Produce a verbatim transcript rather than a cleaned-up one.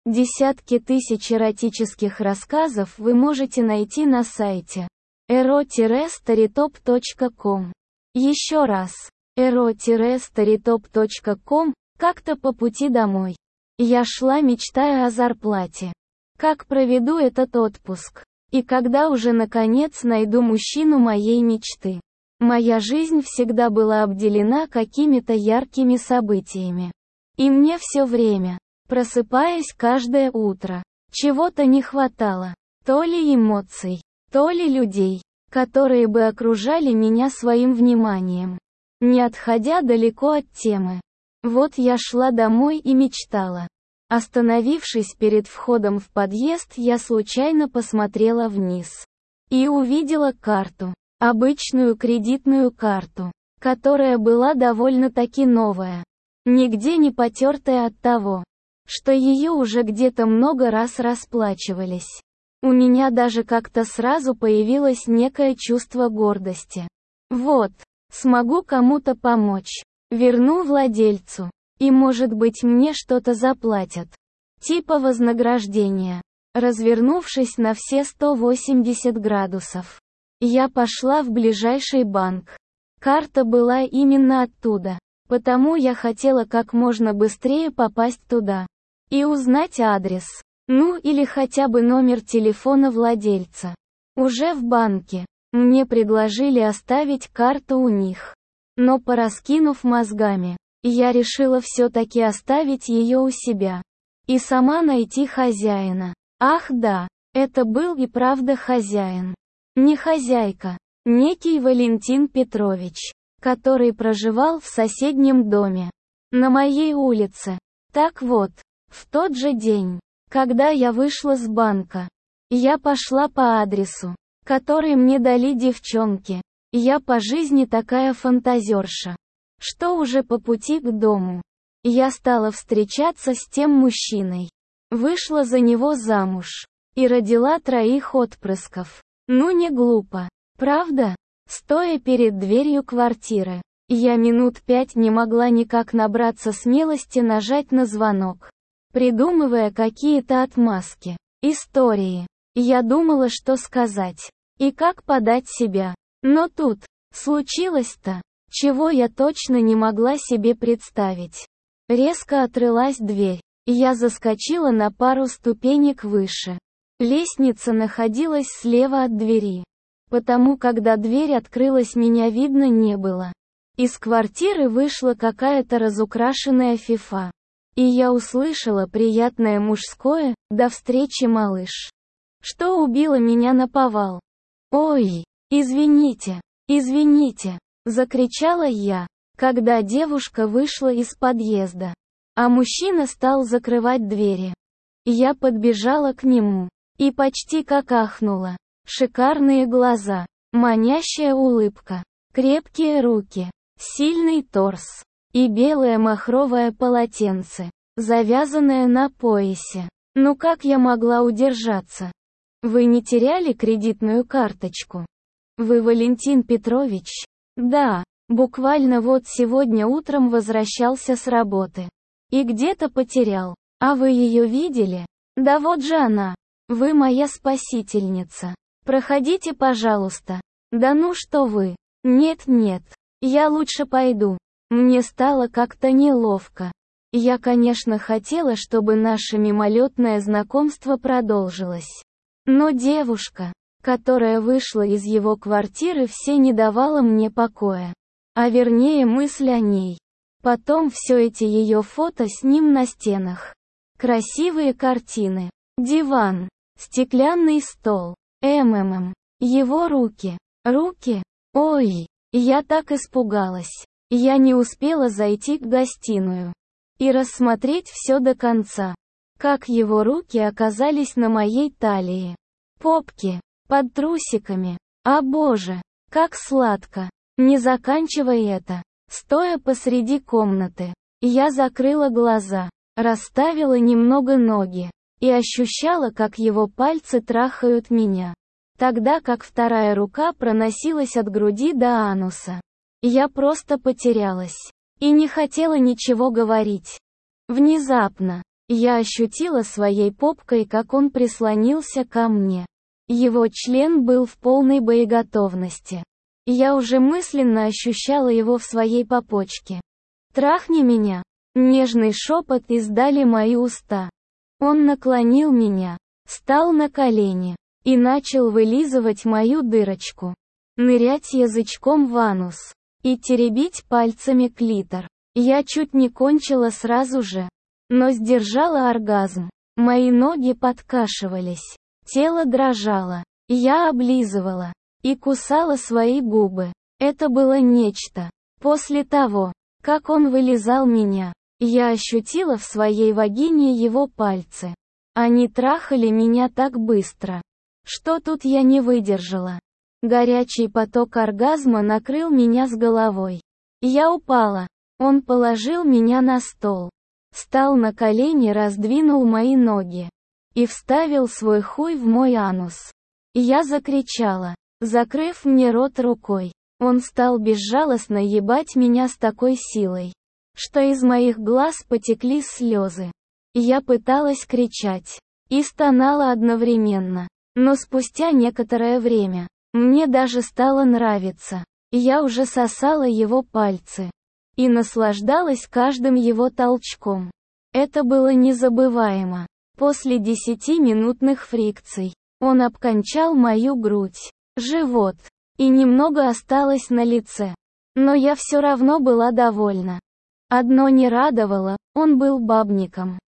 Десятки тысяч эротических рассказов вы можете найти на сайте эро старитоп точка ком. Еще раз, эро старитоп точка ком. Как-то по пути домой я шла, мечтая о зарплате. Как проведу этот отпуск? И когда уже наконец найду мужчину моей мечты? Моя жизнь всегда была обделена какими-то яркими событиями. И мне все время, просыпаясь каждое утро, чего-то не хватало. То ли эмоций, то ли людей, которые бы окружали меня своим вниманием, не отходя далеко от темы. Вот я шла домой и мечтала. Остановившись перед входом в подъезд, я случайно посмотрела вниз и увидела карту, обычную кредитную карту, которая была довольно-таки новая, нигде не потертая от того, что ее уже где-то много раз расплачивались. У меня даже как-то сразу появилось некое чувство гордости. Вот, смогу кому-то помочь. Верну владельцу. И может быть мне что-то заплатят. Типа вознаграждения. Развернувшись на все сто восемьдесят градусов, я пошла в ближайший банк. Карта была именно оттуда. Потому я хотела как можно быстрее попасть туда. И узнать адрес. Ну или хотя бы номер телефона владельца. Уже в банке. Мне предложили оставить карту у них. Но пораскинув мозгами, я решила все-таки оставить ее у себя. И сама найти хозяина. Ах да, это был и правда хозяин. Не хозяйка. Некий Валентин Петрович, который проживал в соседнем доме. На моей улице. Так вот, в тот же день, когда я вышла с банка, я пошла по адресу, который мне дали девчонки. Я по жизни такая фантазерша, что уже по пути к дому я стала встречаться с тем мужчиной. Вышла за него замуж и родила троих отпрысков. Ну не глупо, правда? Стоя перед дверью квартиры, я минут пять не могла никак набраться смелости нажать на звонок, придумывая какие-то отмазки, истории. Я думала, что сказать и как подать себя. Но тут случилось-то, чего я точно не могла себе представить. Резко открылась дверь, и я заскочила на пару ступенек выше. Лестница находилась слева от двери. Потому когда дверь открылась, меня видно не было. Из квартиры вышла какая-то разукрашенная фифа. И я услышала приятное мужское «До встречи, малыш», что убило меня наповал. «Ой! «Извините, извините», — закричала я, когда девушка вышла из подъезда, а мужчина стал закрывать двери. Я подбежала к нему и почти как ахнула. Шикарные глаза, манящая улыбка, крепкие руки, сильный торс и белое махровое полотенце, завязанное на поясе. Ну как я могла удержаться? Вы не теряли кредитную карточку? Вы Валентин Петрович? Да, буквально вот сегодня утром возвращался с работы. И где-то потерял. А вы ее видели? Да вот же она. Вы моя спасительница. Проходите, пожалуйста. Да ну что вы. Нет-нет. Я лучше пойду. Мне стало как-то неловко. Я, конечно, хотела, чтобы наше мимолетное знакомство продолжилось. Но девушка, которая вышла из его квартиры, все не давала мне покоя. А вернее мысль о ней. Потом все эти ее фото с ним на стенах. Красивые картины. Диван. Стеклянный стол. МММ. Его руки. Руки? Ой, я так испугалась. Я не успела зайти к гостиную и рассмотреть все до конца. Как его руки оказались на моей талии. Попки. Под трусиками. А боже, как сладко. Не заканчивай это. Стоя посреди комнаты, я закрыла глаза, расставила немного ноги и ощущала, как его пальцы трахают меня. Тогда как вторая рука проносилась от груди до ануса. Я просто потерялась и не хотела ничего говорить. Внезапно Я ощутила своей попкой, как он прислонился ко мне. Его член был в полной боеготовности. Я уже мысленно ощущала его в своей попочке. «Трахни меня!» Нежный шепот издали мои уста. Он наклонил меня, стал на колени и начал вылизывать мою дырочку, нырять язычком в анус и теребить пальцами клитор. Я чуть не кончила сразу же, но сдержала оргазм. Мои ноги подкашивались, тело дрожало, я облизывала и кусала свои губы. Это было нечто. После того, как он вылизал меня, я ощутила в своей вагине его пальцы. Они трахали меня так быстро, что тут я не выдержала. Горячий поток оргазма накрыл меня с головой. Я упала. Он положил меня на стол, встал на колени, раздвинул мои ноги и вставил свой хуй в мой анус. Я закричала, закрыв мне рот рукой. Он стал безжалостно ебать меня с такой силой, что из моих глаз потекли слезы. Я пыталась кричать и стонала одновременно, но спустя некоторое время мне даже стало нравиться. Я уже сосала его пальцы и наслаждалась каждым его толчком. Это было незабываемо. После десятиминутных фрикций он обкончал мою грудь, живот, и немного осталось на лице. Но я все равно была довольна. Одно не радовало, он был бабником.